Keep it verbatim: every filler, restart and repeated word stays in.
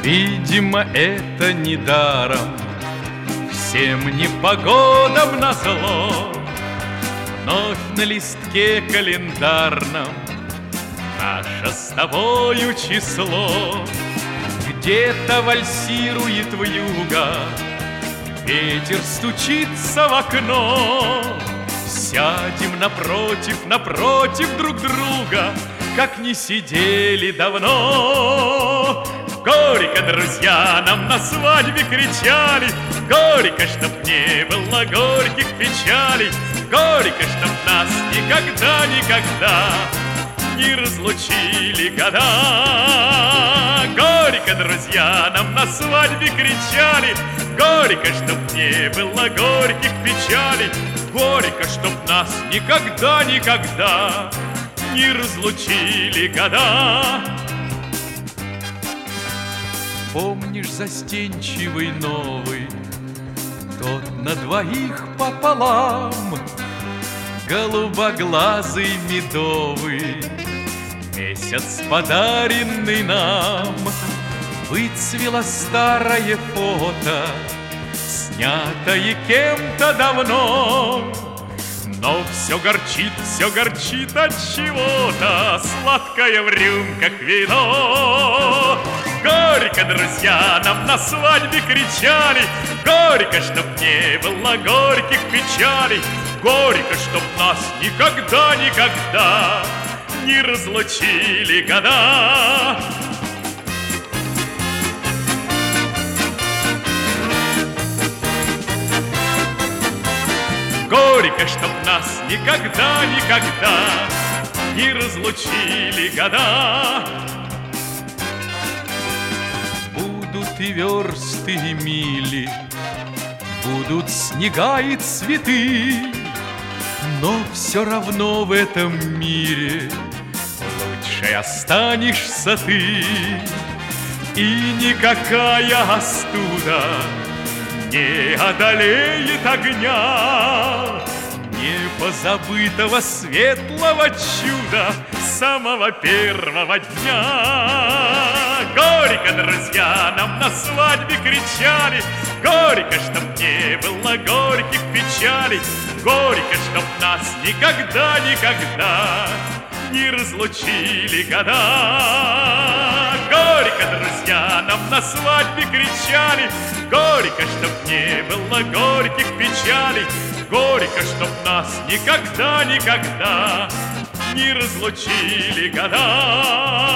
Видимо, это недаром, всем непогодам назло. Вновь на листке календарном наше с тобою число. Где-то вальсирует вьюга, ветер стучится в окно. Сядем напротив, напротив друг друга, как не сидели давно. Горько, друзья, нам на свадьбе кричали, горько, чтоб не было горьких печалей, горько, чтоб нас никогда, никогда не разлучили года. Горько, друзья, нам на свадьбе кричали, горько, чтоб не было горьких печалей, горько, чтоб нас никогда, никогда не разлучили года. Помнишь застенчивый новый, тот на двоих пополам, голубоглазый медовый, месяц подаренный нам. Выцвело старое фото, снятое кем-то давно, но все горчит, все горчит от чего-то, сладкое в рюмках вино. Горько, друзья, нам на свадьбе кричали, горько, чтоб не было горьких печалей, горько, чтоб нас никогда, никогда не разлучили года. Горько, чтоб нас никогда, никогда не разлучили года. Будут и версты, и мили, будут снега и цветы, но все равно в этом мире лучше останешься ты. И никакая остуда не одолеет огня непозабытого светлого чуда самого первого дня. Горько, друзья, нам на свадьбе кричали, горько, чтоб не было горьких печалей, горько, чтоб нас никогда, никогда не разлучили года. Горько, друзья, нам на свадьбе кричали, горько, чтоб не было горьких печалей, горько, чтоб нас никогда, никогда не разлучили года.